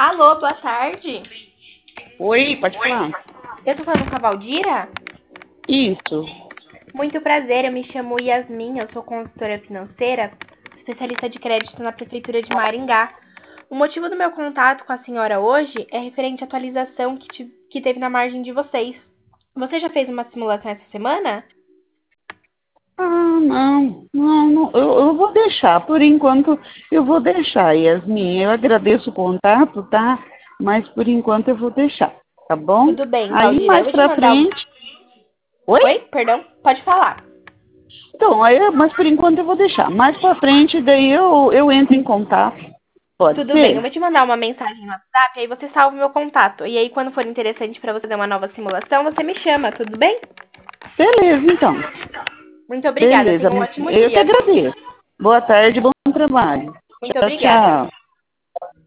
Alô, boa tarde. Oi, pode falar? Eu tô falando com a Valdira? Isso. Muito prazer, eu me chamo Yasmin, eu sou consultora financeira, especialista de crédito na Prefeitura de Maringá. O motivo do meu contato com a senhora hoje é referente à atualização que teve na margem de vocês. Você já fez uma simulação essa semana? Não, eu vou deixar, por enquanto eu vou deixar, Yasmin. Eu agradeço o contato, tá? Mas por enquanto eu vou deixar, tá bom? Tudo bem, Aí Valdira, eu mais vou te pra mandar uma... frente. Oi? Oi, perdão, pode falar. Então, mas por enquanto eu vou deixar. Mais pra frente, daí eu entro em contato. Pode Tudo bem, eu ser? vou te mandar uma mensagem no WhatsApp, aí você salva o meu contato. E aí, quando for interessante para você fazer uma nova simulação, você me chama, tudo bem? Beleza, então. Muito obrigada, Beleza. tenha um ótimo Eu que dia. agradeço. Boa tarde, bom trabalho. Muito Tchau, obrigada. tchau.